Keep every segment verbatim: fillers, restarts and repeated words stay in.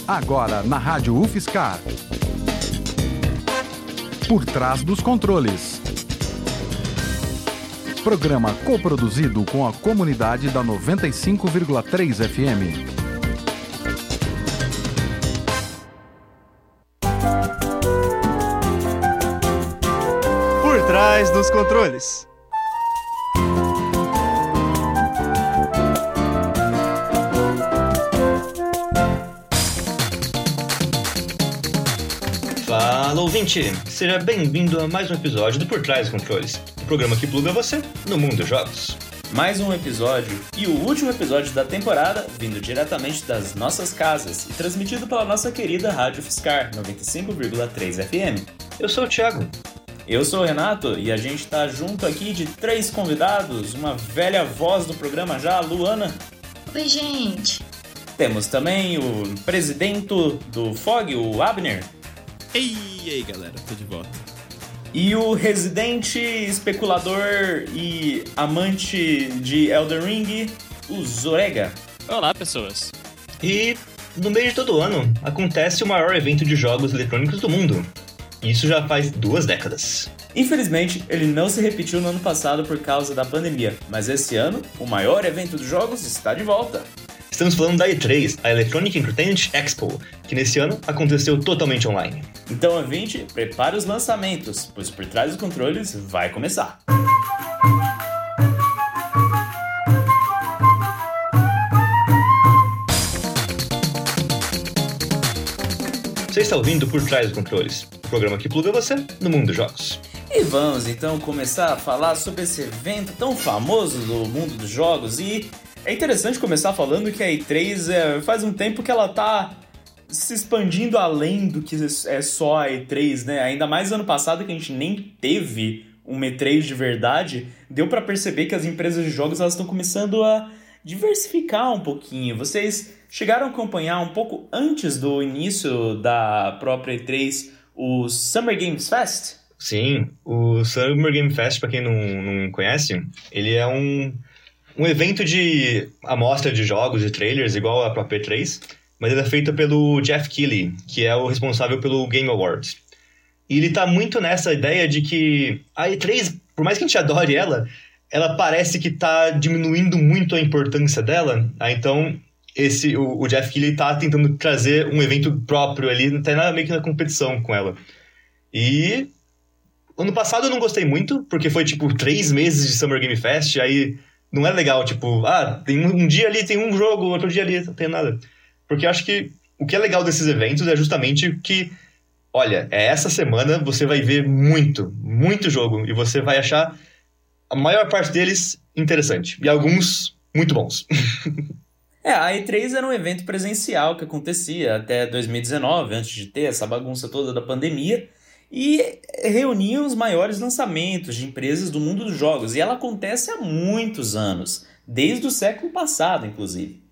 Agora na Rádio UFSCar. Por trás dos controles. Programa coproduzido com a comunidade da noventa e cinco vírgula três F M. Por trás dos controles. Fala, ouvinte! Seja bem-vindo a mais um episódio do Por Trás dos Controles, o programa que pluga você no mundo dos jogos. Mais um episódio e o último episódio da temporada, vindo diretamente das nossas casas e transmitido pela nossa querida Rádio UFSCar, noventa e cinco vírgula três F M. Eu sou o Thiago. Eu sou o Renato e a gente tá junto aqui de três convidados, uma velha voz do programa já, a Luana. Oi, gente! Temos também o presidente do F O G, o Abner. Ei, ei galera, tô de volta. E o residente, especulador e amante de Elden Ring, o Zorega. Olá, pessoas. E no meio de todo ano acontece o maior evento de jogos eletrônicos do mundo. Isso já faz duas décadas. Infelizmente, ele não se repetiu no ano passado por causa da pandemia, mas esse ano, o maior evento dos jogos está de volta. Estamos falando da E três, a Electronic Entertainment Expo, que nesse ano aconteceu totalmente online. Então, ouvinte, prepare os lançamentos, pois Por Trás dos Controles vai começar. Você está ouvindo Por Trás dos Controles, o programa que pluga você no mundo dos jogos. E vamos então começar a falar sobre esse evento tão famoso do mundo dos jogos. E é interessante começar falando que a E três é, faz um tempo que ela tá se expandindo além do que é só a E três, né? Ainda mais ano passado que a gente nem teve uma E três de verdade, deu pra perceber que as empresas de jogos elas estão começando a diversificar um pouquinho. Vocês chegaram a acompanhar um pouco antes do início da própria E três o Summer Games Fest? Sim, o Summer Game Fest, pra quem não, não conhece, ele é um, um evento de amostra de jogos e trailers, igual a própria E três, mas ele é feito pelo Jeff Keighley, que é o responsável pelo Game Awards. E ele tá muito nessa ideia de que a E três, por mais que a gente adore ela, ela parece que tá diminuindo muito a importância dela. Ah, então, esse, o, o Jeff Keighley tá tentando trazer um evento próprio ali, não tem nada meio que na competição com ela. E ano passado eu não gostei muito, porque foi tipo três meses de Summer Game Fest, aí não é legal, tipo, ah, tem um, um dia ali tem um jogo, outro dia ali não tem nada. Porque eu acho que o que é legal desses eventos é justamente que, olha, é essa semana você vai ver muito, muito jogo, e você vai achar a maior parte deles interessante, e alguns muito bons. É, a E três era um evento presencial que acontecia até dois mil e dezenove, antes de ter essa bagunça toda da pandemia, e reunia os maiores lançamentos de empresas do mundo dos jogos. E ela acontece há muitos anos, desde o século passado, inclusive.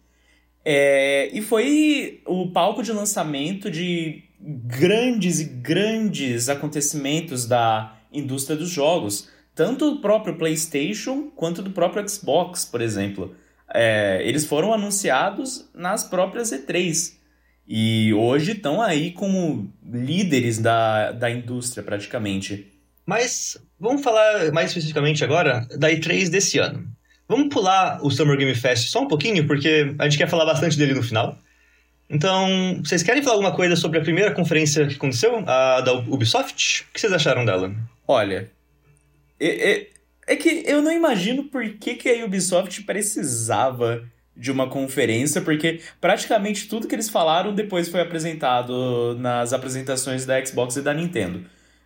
É, e foi o palco de lançamento de grandes e grandes acontecimentos da indústria dos jogos, tanto do próprio PlayStation quanto do próprio Xbox, por exemplo. É, eles foram anunciados nas próprias E três. E hoje estão aí como líderes da, da indústria, praticamente. Mas vamos falar mais especificamente agora da E três desse ano. Vamos pular o Summer Game Fest só um pouquinho, porque a gente quer falar bastante dele no final. Então, vocês querem falar alguma coisa sobre a primeira conferência que aconteceu, a da Ubisoft? O que vocês acharam dela? Olha, é, é, é que eu não imagino por que, que a Ubisoft precisava de uma conferência, porque praticamente tudo que eles falaram depois foi apresentado nas apresentações da Xbox e da Nintendo.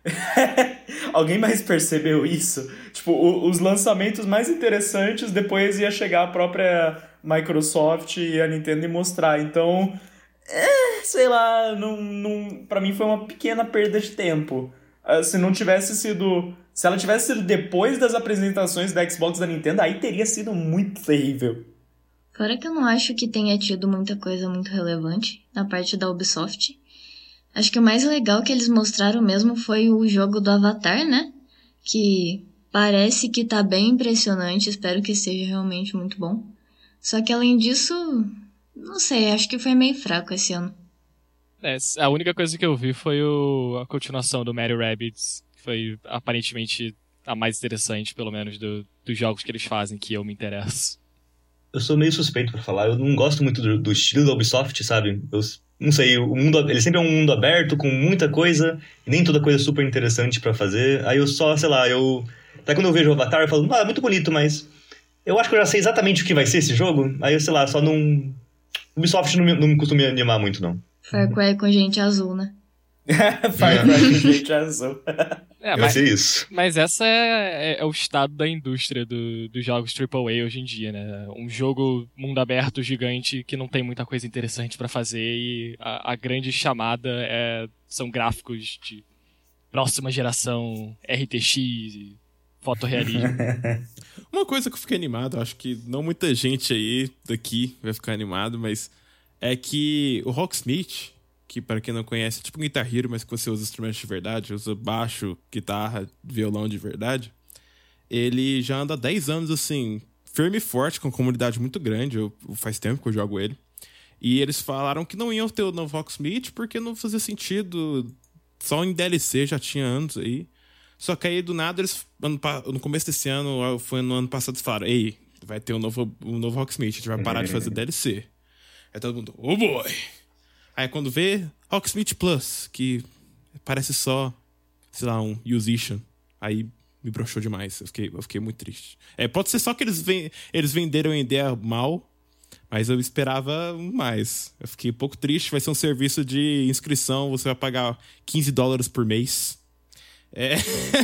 Alguém mais percebeu isso? Tipo, o, os lançamentos mais interessantes depois ia chegar a própria Microsoft e a Nintendo e mostrar. Então, é, sei lá, não, não, pra mim foi uma pequena perda de tempo. Uh, se não tivesse sido... Se ela tivesse sido depois das apresentações da Xbox e da Nintendo, aí teria sido muito terrível. Fora que eu não acho que tenha tido muita coisa muito relevante na parte da Ubisoft. Acho que o mais legal que eles mostraram mesmo foi o jogo do Avatar, né? Que parece que tá bem impressionante, espero que seja realmente muito bom. Só que além disso, não sei, acho que foi meio fraco esse ano. É, a única coisa que eu vi foi o, a continuação do Mario Rabbids, que foi aparentemente a mais interessante, pelo menos, do, dos jogos que eles fazem, que eu me interesso. Eu sou meio suspeito pra falar, eu não gosto muito do, do estilo da Ubisoft, sabe? Eu não sei, o mundo, ele sempre é um mundo aberto, com muita coisa, e nem toda coisa super interessante pra fazer. Aí eu só, sei lá, eu... Até quando eu vejo o Avatar, eu falo, ah, é muito bonito, mas... Eu acho que eu já sei exatamente o que vai ser esse jogo, aí eu, sei lá, só não... Ubisoft não, me, não costuma me animar muito, não. Far Cry com gente azul, né? Far Cry com gente azul. É, vai mas, ser isso. Mas essa é, é, é o estado da indústria do, dos jogos triplo A hoje em dia, né? Um jogo mundo aberto gigante que não tem muita coisa interessante pra fazer e a, a grande chamada é, são gráficos de próxima geração, R T X e fotorrealismo. Uma coisa que eu fiquei animado, acho que não muita gente aí daqui vai ficar animado, mas é que o Rocksmith, que para quem não conhece é tipo um Guitar Hero, mas que você usa instrumentos de verdade, usa baixo, guitarra, violão de verdade, ele já anda há dez anos assim, firme e forte, com uma comunidade muito grande, eu, faz tempo que eu jogo ele, e eles falaram que não iam ter o novo Rocksmith porque não fazia sentido, só em D L C já tinha anos aí. Só que aí, do nada, eles, no começo desse ano, foi no ano passado, eles falaram, ei, vai ter um novo, um novo Rocksmith, a gente vai parar de fazer D L C. Aí todo mundo, oh boy! Aí quando vê, Rocksmith Plus, que parece só, sei lá, um Musician. Aí me broxou demais, eu fiquei, eu fiquei muito triste. É, pode ser só que eles, ven- eles venderam a ideia mal, mas eu esperava mais. Eu fiquei um pouco triste, vai ser um serviço de inscrição, você vai pagar quinze dólares por mês. É.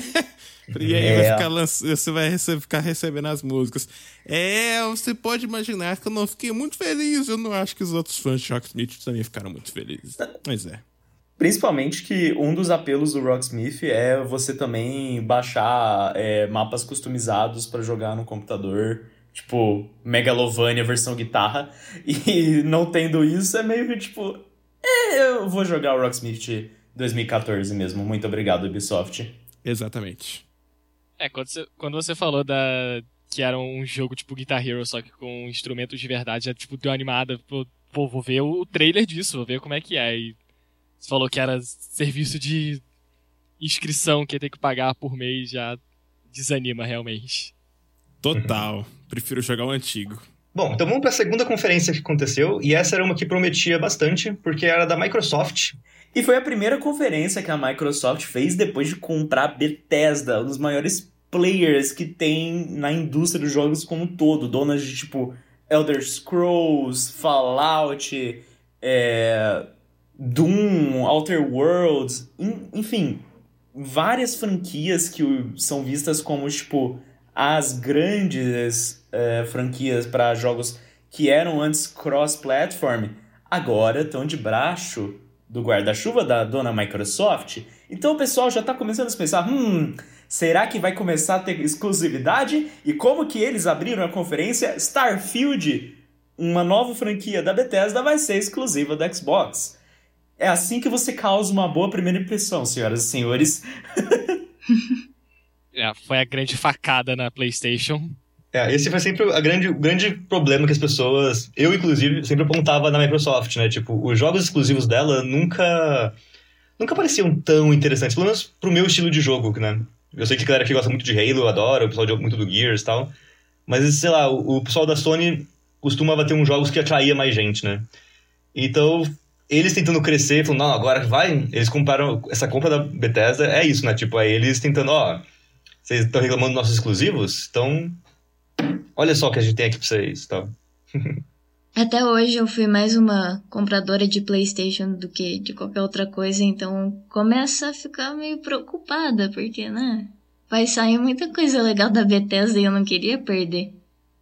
E aí É. vai ficar lanç... você vai rece... ficar recebendo as músicas. É, você pode imaginar que eu não fiquei muito feliz. Eu não acho que os outros fãs de Rocksmith também ficaram muito felizes. Mas é. Principalmente que um dos apelos do Rocksmith é você também baixar é, mapas customizados pra jogar no computador, tipo Megalovania versão guitarra, e não tendo isso é meio que tipo, é, eu vou jogar o Rocksmith dois mil e catorze mesmo, muito obrigado Ubisoft. Exatamente. É, quando você, quando você falou da, que era um jogo tipo Guitar Hero, só que com instrumentos de verdade, já tipo, deu uma animada, pô, pô, vou ver o trailer disso, vou ver como é que é. E você falou que era serviço de inscrição que ia ter que pagar por mês, já desanima realmente. Total. Prefiro jogar o antigo. Bom, então vamos para a segunda conferência que aconteceu, e essa era uma que prometia bastante, porque era da Microsoft. E foi a primeira conferência que a Microsoft fez depois de comprar a Bethesda, um dos maiores players que tem na indústria dos jogos como um todo. Donas de, tipo, Elder Scrolls, Fallout, é, Doom, Outer Worlds, enfim, várias franquias que são vistas como, tipo, as grandes é, franquias para jogos que eram antes cross-platform, agora estão de braço do guarda-chuva da dona Microsoft. Então o pessoal já tá começando a pensar, hum, será que vai começar a ter exclusividade? E como que eles abriram a conferência, Starfield, uma nova franquia da Bethesda, vai ser exclusiva da Xbox. É assim que você causa uma boa primeira impressão, senhoras e senhores. É, foi a grande facada na PlayStation. É, esse foi sempre a grande, o grande problema que as pessoas, eu inclusive, sempre apontava na Microsoft, né? Tipo, os jogos exclusivos dela nunca nunca pareciam tão interessantes, pelo menos pro meu estilo de jogo, né? Eu sei que a galera aqui gosta muito de Halo, adora, o pessoal joga muito do Gears e tal, mas, sei lá, o, o pessoal da Sony costumava ter uns jogos que atraía mais gente, né? Então, eles tentando crescer, falando, não, agora vai, eles compraram, essa compra da Bethesda é isso, né? Tipo, aí eles tentando, ó, vocês estão reclamando dos nossos exclusivos? Então... olha só o que a gente tem aqui pra vocês, tá? Até hoje eu fui mais uma compradora de PlayStation do que de qualquer outra coisa, então começa a ficar meio preocupada, porque, né? Vai sair muita coisa legal da Bethesda e eu não queria perder.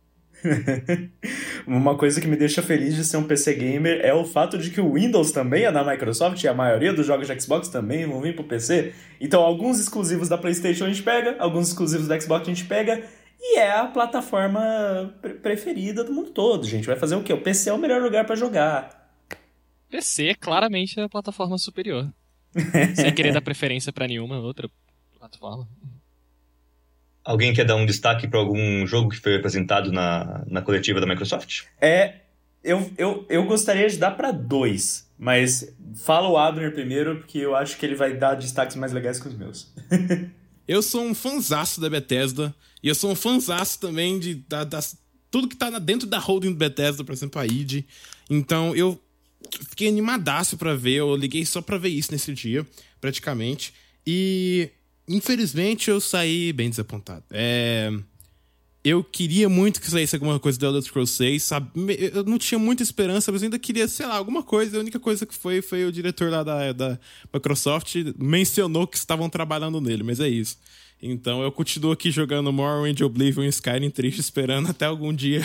Uma coisa que me deixa feliz de ser um P C gamer é o fato de que o Windows também é da Microsoft e a maioria dos jogos de Xbox também vão vir pro P C. Então alguns exclusivos da PlayStation a gente pega, alguns exclusivos da Xbox a gente pega. E é a plataforma pre- preferida do mundo todo, gente. Vai fazer o quê? O P C é o melhor lugar pra jogar. P C é claramente a plataforma superior. Sem querer dar preferência pra nenhuma outra plataforma. Alguém quer dar um destaque pra algum jogo que foi apresentado na, na coletiva da Microsoft? É, eu, eu, eu gostaria de dar pra dois, mas fala o Abner primeiro, porque eu acho que ele vai dar destaques mais legais que os meus. Eu sou um fanzaço da Bethesda, e eu sou um fanzaço também de da, das, tudo que tá dentro da holding do Bethesda, por exemplo, a I D. Então eu fiquei animadaço pra ver, eu liguei só pra ver isso nesse dia, praticamente. E, infelizmente, eu saí bem desapontado. É... Eu queria muito que saísse alguma coisa do Elder Scrolls seis, sabe? Eu não tinha muita esperança, mas ainda queria, sei lá, alguma coisa. A única coisa que foi, foi o diretor lá da, da Microsoft mencionou que estavam trabalhando nele, mas é isso. Então eu continuo aqui jogando Morrowind, Oblivion e Skyrim triste, esperando até algum dia.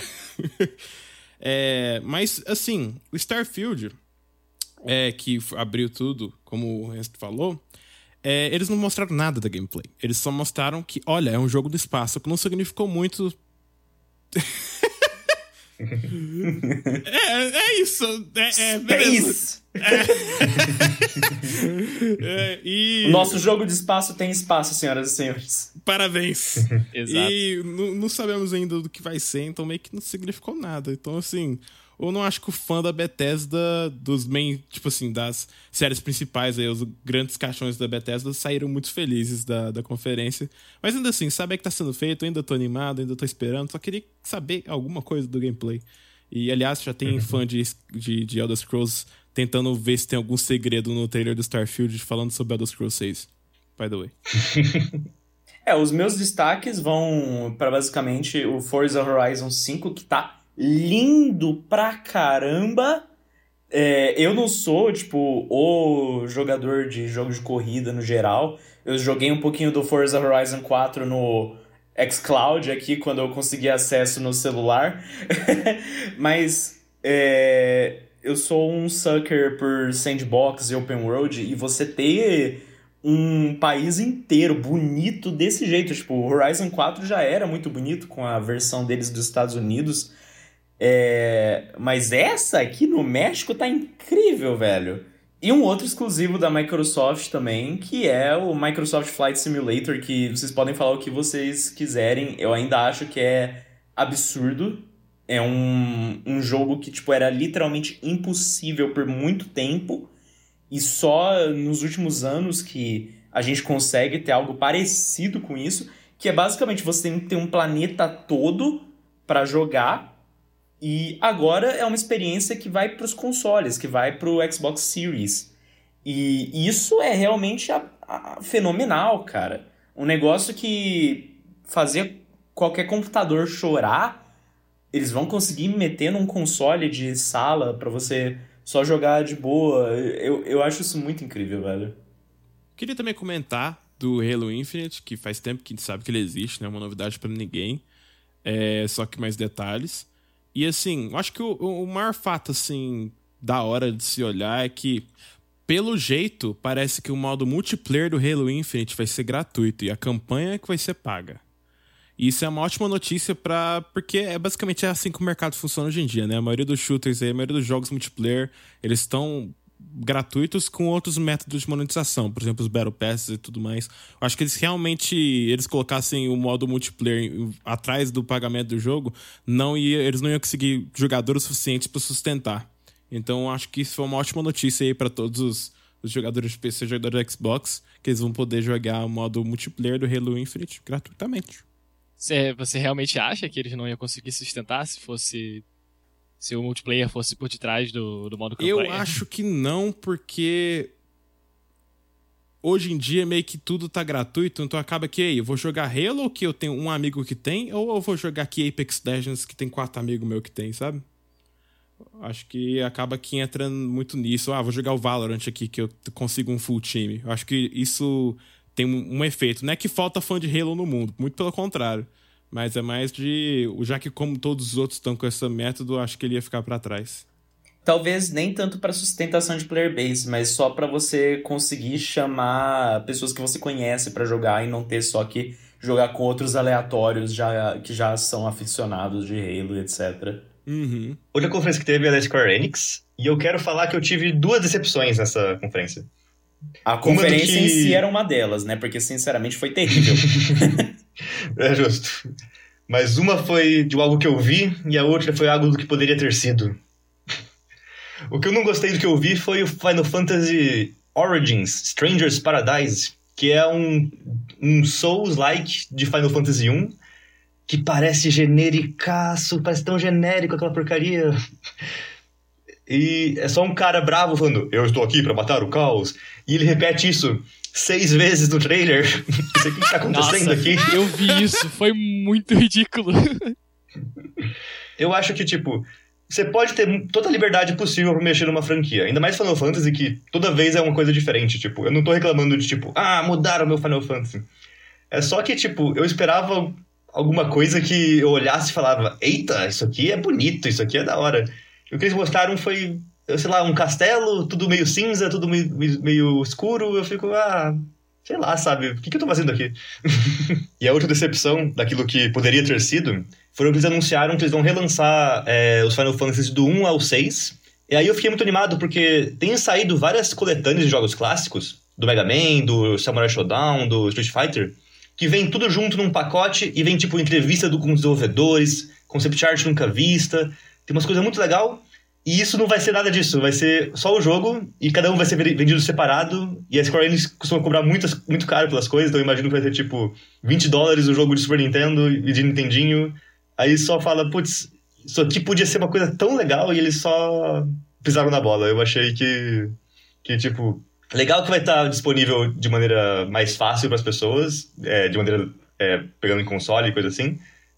é, mas, assim, o Starfield, é, que abriu tudo, como o resto falou... É, eles não mostraram nada da gameplay. Eles só mostraram que, olha, é um jogo do espaço, que não significou muito... é, é isso. É, é, beleza. É. é, e... O nosso jogo de espaço tem espaço, senhoras e senhores. Parabéns. Exato. E não, não sabemos ainda do que vai ser, então meio que não significou nada. Então, assim... Eu não acho que o fã da Bethesda, dos main, tipo assim, das séries principais, aí, os grandes caixões da Bethesda, saíram muito felizes da, da conferência. Mas ainda assim, saber que tá sendo feito, ainda tô animado, ainda tô esperando, só queria saber alguma coisa do gameplay. E, aliás, já tem fã de, de, de Elder Scrolls tentando ver se tem algum segredo no trailer do Starfield falando sobre Elder Scrolls seis. By the way. É, os meus destaques vão para basicamente o Forza Horizon cinco, que tá lindo pra caramba. É, eu não sou, tipo, o jogador de jogos de corrida no geral. Eu joguei um pouquinho do Forza Horizon quatro no xCloud aqui, quando eu consegui acesso no celular. Mas é, eu sou um sucker por sandbox e open world, e você ter um país inteiro bonito desse jeito. Tipo, o Horizon quatro já era muito bonito com a versão deles dos Estados Unidos. É, mas essa aqui no México tá incrível, velho. E um outro exclusivo da Microsoft também, que é o Microsoft Flight Simulator, que vocês podem falar o que vocês quiserem. Eu ainda acho que é absurdo. É um, um jogo que tipo, era literalmente impossível por muito tempo. E só nos últimos anos que a gente consegue ter algo parecido com isso. Que é basicamente você tem que ter um planeta todo para jogar. E agora é uma experiência que vai para os consoles, que vai para o Xbox Series. E isso é realmente a, a, fenomenal, cara. Um negócio que fazia qualquer computador chorar, eles vão conseguir meter num console de sala para você só jogar de boa. Eu, eu acho isso muito incrível, velho. Queria também comentar do Halo Infinite, que faz tempo que a gente sabe que ele existe, não é uma novidade para ninguém. É, só que mais detalhes. E assim, eu acho que o, o maior fato, assim, da hora de se olhar é que, pelo jeito, parece que o modo multiplayer do Halo Infinite vai ser gratuito e a campanha é que vai ser paga. E isso é uma ótima notícia pra... porque é basicamente assim que o mercado funciona hoje em dia, né? A maioria dos shooters aí, a maioria dos jogos multiplayer, eles estão gratuitos com outros métodos de monetização, por exemplo, os Battle Passes e tudo mais. Eu acho que eles realmente, eles colocassem o modo multiplayer atrás do pagamento do jogo, não ia, eles não iam conseguir jogadores suficientes para sustentar. Então, eu acho que isso foi uma ótima notícia aí para todos os, os jogadores de P C e jogadores de Xbox, que eles vão poder jogar o modo multiplayer do Halo Infinite gratuitamente. Você, você realmente acha que eles não iam conseguir sustentar se fosse... se o multiplayer fosse por detrás do, do modo campanha? Eu acho que não, porque hoje em dia meio que tudo tá gratuito, então acaba que aí, eu vou jogar Halo, que eu tenho um amigo que tem, ou eu vou jogar aqui Apex Legends, que tem quatro amigos meus que tem, sabe? Acho que acaba que entra muito nisso. Ah, vou jogar o Valorant aqui, que eu consigo um full time. Eu acho que isso tem um, um efeito. Não é que falta fã de Halo no mundo, muito pelo contrário. Mas é mais de... já que como todos os outros estão com esse método, acho que ele ia ficar pra trás. Talvez nem tanto para sustentação de player base, mas só para você conseguir chamar pessoas que você conhece para jogar e não ter só que jogar com outros aleatórios já, que já são aficionados de Halo, etcétera. Uhum. Outra conferência que teve é da Square Enix, e eu quero falar que eu tive duas decepções nessa conferência. A conferência que... em si era uma delas, né? Porque, sinceramente, foi terrível. É justo. Mas uma foi de algo que eu vi, e a outra foi algo do que poderia ter sido. O que eu não gostei do que eu vi foi o Final Fantasy Origins, Stranger's Paradise, que é um, um Souls-like de Final Fantasy um, que parece genericaço, parece tão genérico aquela porcaria. E é só um cara bravo falando, eu estou aqui pra matar o caos. E ele repete isso seis vezes no trailer. Não sei o que está acontecendo. Nossa, aqui. Eu vi isso, foi muito ridículo. Eu acho que, tipo, você pode ter toda a liberdade possível pra mexer numa franquia. Ainda mais Final Fantasy, que toda vez é uma coisa diferente. Tipo, eu não tô reclamando de, tipo, ah, mudaram o meu Final Fantasy. É só que, tipo, eu esperava alguma coisa que eu olhasse e falava, eita, isso aqui é bonito, isso aqui é da hora. E o que eles mostraram foi, sei lá, um castelo, tudo meio cinza, tudo meio, meio escuro. Eu fico, ah, sei lá, sabe? O que, que eu tô fazendo aqui? E a outra decepção daquilo que poderia ter sido foram que eles anunciaram que eles vão relançar é, os Final Fantasy do um ao seis. E aí eu fiquei muito animado, porque tem saído várias coletâneas de jogos clássicos, do Mega Man, do Samurai Shodown, do Street Fighter, que vem tudo junto num pacote e vem, tipo, entrevista do, com os desenvolvedores, concept art nunca vista. Tem umas coisas muito legais. E isso não vai ser nada disso. Vai ser só o jogo e cada um vai ser vendido separado. E a Square Enix costuma cobrar muitas, muito caro pelas coisas. Então eu imagino que vai ser, tipo, vinte dólares o jogo de Super Nintendo e de Nintendinho. Aí só fala, putz, isso aqui podia ser uma coisa tão legal e eles só pisaram na bola. Eu achei que, que tipo... Legal que vai estar disponível de maneira mais fácil para as pessoas, é, de maneira é, pegando em console e coisa assim,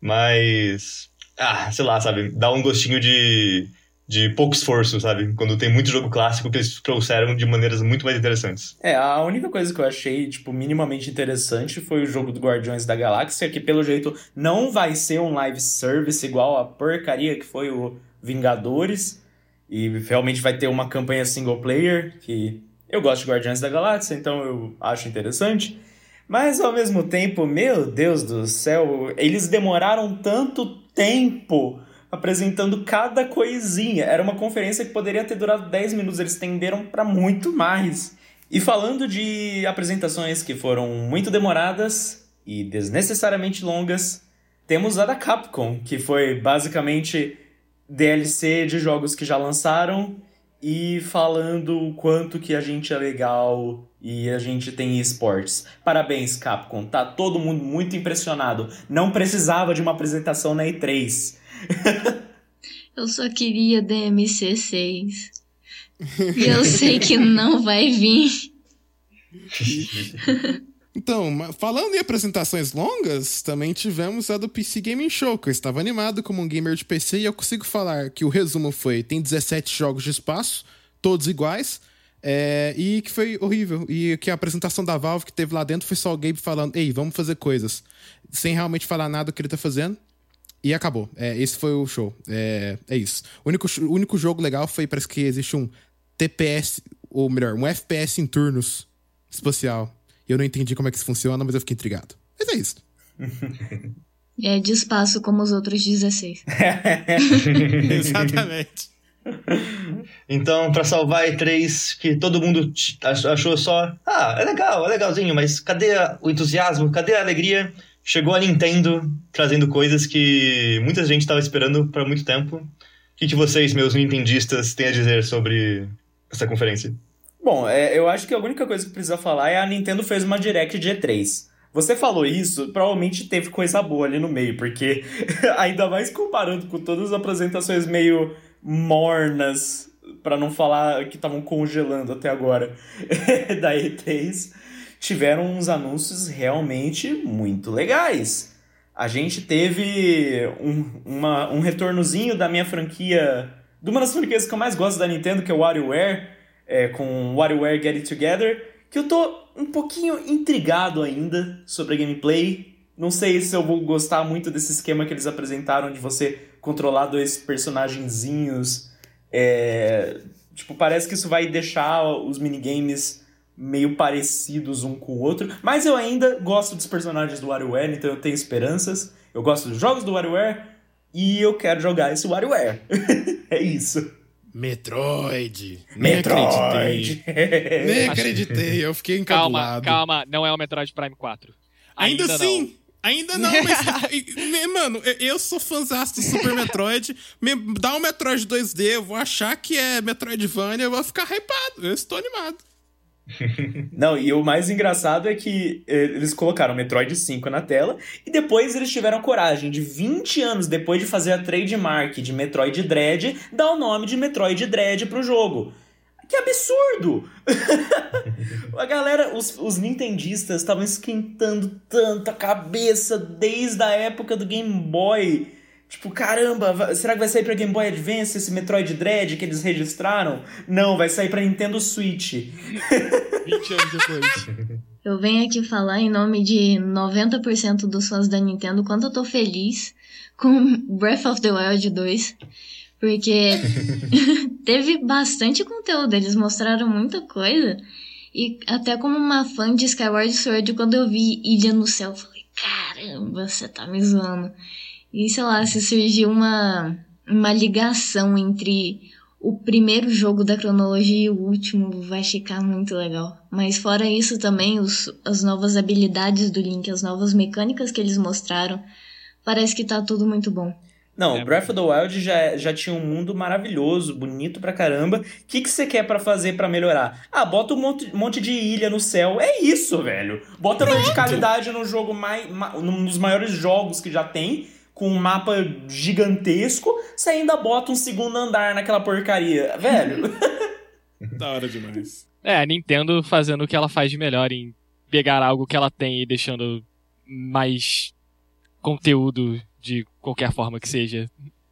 mas, ah, sei lá, sabe, dá um gostinho de, de pouco esforço, sabe, quando tem muito jogo clássico que eles trouxeram de maneiras muito mais interessantes. É, a única coisa que eu achei, tipo, minimamente interessante foi o jogo do Guardiões da Galáxia, que pelo jeito não vai ser um live service igual a porcaria que foi o Vingadores, e realmente vai ter uma campanha single player, que... Eu gosto de Guardiões da Galáxia, então eu acho interessante. Mas, ao mesmo tempo, meu Deus do céu, eles demoraram tanto tempo apresentando cada coisinha. Era uma conferência que poderia ter durado dez minutos, eles estenderam para muito mais. E falando de apresentações que foram muito demoradas e desnecessariamente longas, temos a da Capcom, que foi basicamente D L C de jogos que já lançaram... E falando o quanto que a gente é legal e a gente tem esportes. Parabéns, Capcom. Tá todo mundo muito impressionado. Não precisava de uma apresentação na E três. Eu só queria D M C seis. E eu sei que não vai vir. Então, falando em apresentações longas, também tivemos a do P C Gaming Show, que eu estava animado como um gamer de P C, e eu consigo falar que o resumo foi, tem dezessete jogos de espaço, todos iguais, é, e que foi horrível. E que a apresentação da Valve que teve lá dentro foi só o Gabe falando, ei, vamos fazer coisas, sem realmente falar nada do que ele tá fazendo, e acabou. É, esse foi o show. É, é isso. O único, o único jogo legal foi, parece que existe um T P S, ou melhor, um F P S em turnos espacial. Eu não entendi como é que isso funciona, mas eu fiquei intrigado. Mas é isso. É de espaço como os outros dezesseis. Exatamente. Então, pra salvar a E três, que todo mundo achou só... Ah, é legal, é legalzinho, mas cadê o entusiasmo? Cadê a alegria? Chegou a Nintendo trazendo coisas que muita gente estava esperando por muito tempo. O que, que vocês, meus nintendistas, têm a dizer sobre essa conferência? Bom, é, eu acho que a única coisa que precisa falar é a Nintendo fez uma Direct de E três. Você falou isso, provavelmente teve coisa boa ali no meio, porque ainda mais comparando com todas as apresentações meio mornas, pra não falar que estavam congelando até agora, da E três, tiveram uns anúncios realmente muito legais. A gente teve um, uma, um retornozinho da minha franquia, de uma das franquias que eu mais gosto da Nintendo, que é o WarioWare, É, com WarioWare Get It Together, que eu tô um pouquinho intrigado ainda sobre a gameplay. Não sei se eu vou gostar muito desse esquema que eles apresentaram de você controlar dois personagenzinhos. É, tipo, parece que isso vai deixar os minigames meio parecidos um com o outro. Mas eu ainda gosto dos personagens do WarioWare, então eu tenho esperanças. Eu gosto dos jogos do WarioWare e eu quero jogar esse WarioWare. É isso. Metroid. Metroid. Nem acreditei. Nem acreditei. Eu fiquei encabulado. Calma, calma. Não é o Metroid Prime quatro. Ainda, Ainda assim. não. Ainda não, mas... mano, eu sou fãzaço do Super Metroid. Me dá um Metroid dois D, eu vou achar que é Metroidvania, eu vou ficar hypado. Eu estou animado. Não, e o mais engraçado é que eles colocaram Metroid cinco na tela e depois eles tiveram coragem de vinte anos depois de fazer a trademark de Metroid Dread, dar o nome de Metroid Dread pro jogo. Que absurdo! A galera, os, os nintendistas estavam esquentando tanto a cabeça desde a época do Game Boy. Tipo, caramba, vai, será que vai sair pra Game Boy Advance esse Metroid Dread que eles registraram? Não, vai sair pra Nintendo Switch. vinte anos depois. Eu venho aqui falar em nome de noventa por cento dos fãs da Nintendo quanto eu tô feliz com Breath of the Wild dois. Porque teve bastante conteúdo, eles mostraram muita coisa. E até como uma fã de Skyward Sword, quando eu vi Ilha no Céu, eu falei, caramba, você tá me zoando. E sei lá, se surgiu uma, uma ligação entre o primeiro jogo da cronologia e o último, vai ficar muito legal. Mas fora isso também, os, as novas habilidades do Link, as novas mecânicas que eles mostraram, parece que tá tudo muito bom. Não, É. Breath of the Wild já, já tinha um mundo maravilhoso, bonito pra caramba. O que, que você quer pra fazer pra melhorar? Ah, bota um monte, monte de ilha no céu. É isso, velho. Bota verticalidade no jogo, mais, ma, num dos maiores jogos que já tem, com um mapa gigantesco. Você ainda bota um segundo andar naquela porcaria. Velho. Da hora demais. É, a Nintendo fazendo o que ela faz de melhor em pegar algo que ela tem e deixando mais conteúdo de qualquer forma que seja,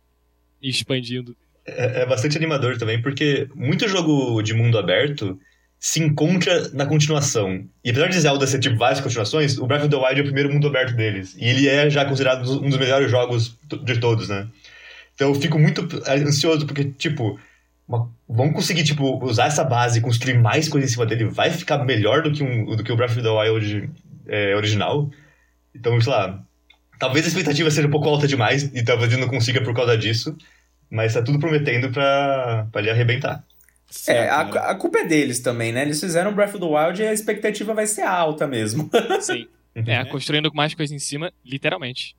e expandindo. É, é bastante animador também, porque muito jogo de mundo aberto se encontra na continuação. E apesar de Zelda ser tipo várias continuações, o Breath of the Wild é o primeiro mundo aberto deles. E ele é já considerado um dos melhores jogos de todos, né? Então eu fico muito ansioso, porque, tipo, uma, vão conseguir, tipo, usar essa base e construir mais coisa em cima dele. Vai ficar melhor do que, um, do que o Breath of the Wild é, original. Então, sei lá, talvez a expectativa seja um pouco alta demais, e talvez ele não consiga por causa disso, mas tá tudo prometendo pra, pra ele arrebentar. É, a, a culpa é deles também, né? Eles fizeram Breath of the Wild e a expectativa vai ser alta mesmo. Sim. É, construindo mais coisa em cima, literalmente.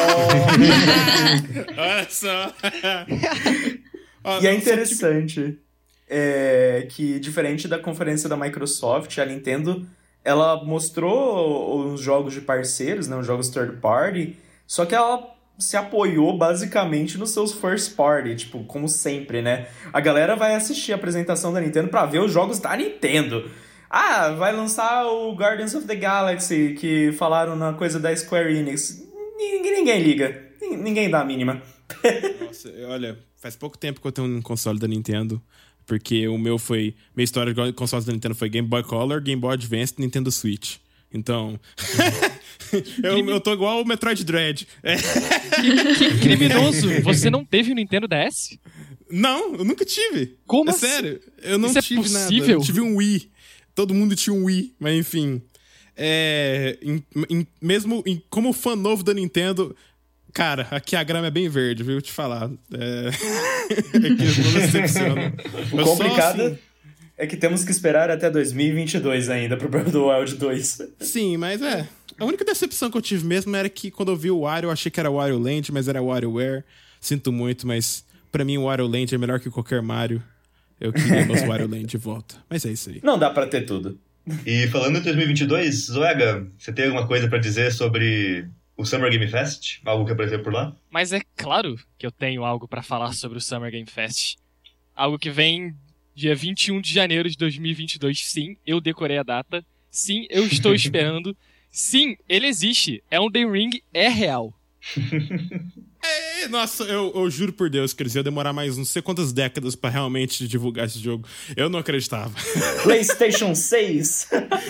Olha só. E é interessante é, que, diferente da conferência da Microsoft, a Nintendo, ela mostrou os jogos de parceiros, né, os jogos third party, só que ela se apoiou basicamente nos seus first party, tipo, como sempre, né? A galera vai assistir a apresentação da Nintendo pra ver os jogos da Nintendo. Ah, vai lançar o Guardians of the Galaxy, que falaram na coisa da Square Enix. Ninguém, ninguém liga. Ninguém dá a mínima. Nossa, olha, faz pouco tempo que eu tenho um console da Nintendo, porque o meu foi... Minha história de consoles da Nintendo foi Game Boy Color, Game Boy Advance e Nintendo Switch. Então... eu, eu tô igual o Metroid Dread. É. Que, que criminoso! Você não teve o Nintendo D S? Não, eu nunca tive. Como é assim? sério, eu não Isso é tive possível? nada. Eu tive um Wii. Todo mundo tinha um Wii, mas enfim. É, em, em, mesmo em, como fã novo da Nintendo, cara, aqui a grama é bem verde, viu? Te falar. É, é que eu não decepciono. O Eu complicado só, assim, é que temos que esperar até dois mil e vinte e dois ainda pro Breath of the Wild dois. Sim, mas é. A única decepção que eu tive mesmo era que quando eu vi o Wario, eu achei que era o Wario Land, mas era o WarioWare. Sinto muito, mas pra mim o Wario Land é melhor que qualquer Mario. Eu queria meus Wario Land de volta. Mas é isso aí. Não dá pra ter tudo. E falando em dois mil e vinte e dois, Zoega, você tem alguma coisa pra dizer sobre o Summer Game Fest? Algo que apareceu por lá? Mas é claro que eu tenho algo pra falar sobre o Summer Game Fest. Algo que vem dia vinte e um de janeiro de dois mil e vinte e dois. Sim, eu decorei a data. Sim, eu estou esperando. Sim, ele existe. É um The Ring, é real. É, nossa, eu, eu juro por Deus que eles iam demorar mais não sei quantas décadas pra realmente divulgar esse jogo. Eu não acreditava. PlayStation seis.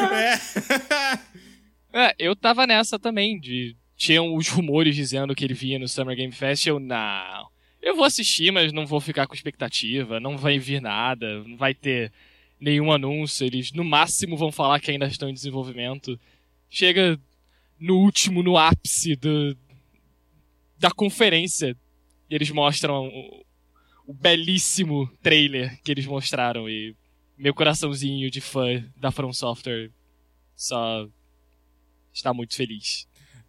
É. É, eu tava nessa também, de... Tinham os rumores dizendo que ele vinha no Summer Game Fest, eu, não... Eu vou assistir, mas não vou ficar com expectativa, não vai vir nada, não vai ter nenhum anúncio, eles no máximo vão falar que ainda estão em desenvolvimento. Chega no último, no ápice do... da conferência, e eles mostram o, o belíssimo trailer que eles mostraram, e meu coraçãozinho de fã da From Software só está muito feliz.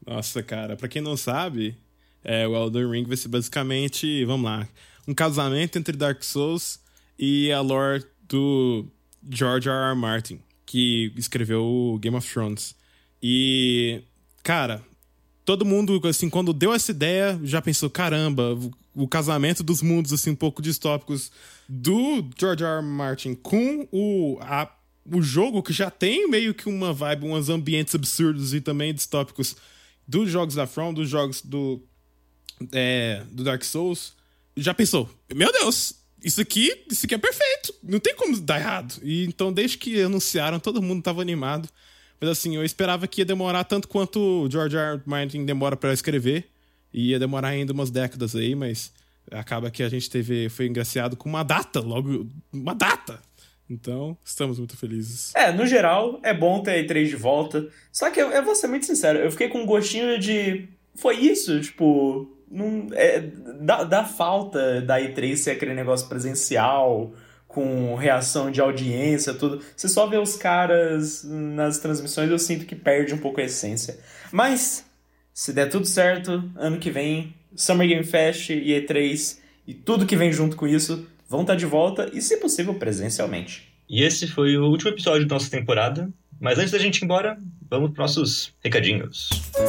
Nossa, cara, pra quem não sabe, é, o Elden Ring vai ser basicamente, vamos lá, um casamento entre Dark Souls e a lore do George R. R. Martin, que escreveu o Game of Thrones. E, cara, todo mundo, assim, quando deu essa ideia, já pensou, caramba, o, o casamento dos mundos, assim, um pouco distópicos do George R. R. Martin com o... A, o jogo que já tem meio que uma vibe, uns ambientes absurdos e também distópicos dos jogos da From, dos jogos do, é, do Dark Souls, já pensou, meu Deus, isso aqui, isso aqui é perfeito, não tem como dar errado. E então, desde que anunciaram, todo mundo tava animado. Mas assim, eu esperava que ia demorar tanto quanto o George R. R. Martin demora pra escrever. E ia demorar ainda umas décadas aí, mas acaba que a gente teve, foi engraciado com uma data, logo, uma data. Então, estamos muito felizes. É, no geral, é bom ter a E três de volta. Só que eu, eu vou ser muito sincero, eu fiquei com um gostinho de... Foi isso? Tipo, não, é, dá, dá falta da E três ser aquele negócio presencial, com reação de audiência, tudo. Você só vê os caras nas transmissões, eu sinto que perde um pouco a essência. Mas, se der tudo certo, ano que vem, Summer Game Fest e E três e tudo que vem junto com isso vão estar de volta e, se possível, presencialmente. E esse foi o último episódio da nossa temporada. Mas antes da gente ir embora, vamos para nossos recadinhos.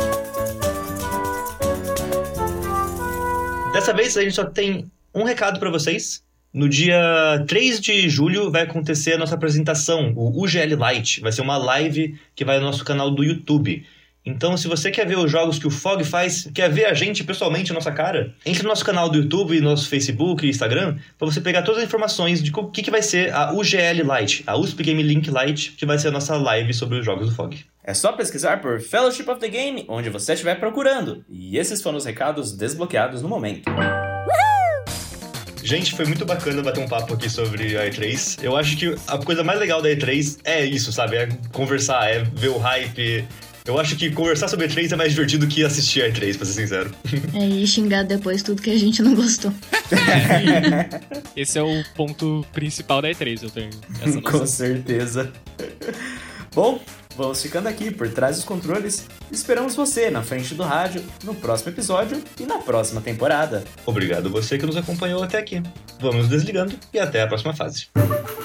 Dessa vez a gente só tem um recado para vocês. No dia três de julho vai acontecer a nossa apresentação, o U G L Lite. Vai ser uma live que vai no nosso canal do YouTube. Então, se você quer ver os jogos que o Fog faz, quer ver a gente pessoalmente, a nossa cara, entre no nosso canal do YouTube, nosso Facebook e Instagram, para você pegar todas as informações de o que, que vai ser a U G L Lite, a U S P Game Link Lite, que vai ser a nossa live sobre os jogos do Fog. É só pesquisar por Fellowship of the Game, onde você estiver procurando. E esses foram os recados desbloqueados no momento. Gente, foi muito bacana bater um papo aqui sobre a E três. Eu acho que a coisa mais legal da E três é isso, sabe? É conversar, é ver o hype. Eu acho que conversar sobre a E três é mais divertido que assistir a E três, pra ser sincero. É, e xingar depois tudo que a gente não gostou. Esse é o ponto principal da E três, eu tenho essa noção. Com certeza. Bom, vamos ficando aqui por trás dos controles. Esperamos você na frente do rádio, no próximo episódio e na próxima temporada. Obrigado você que nos acompanhou até aqui. Vamos desligando e até a próxima fase.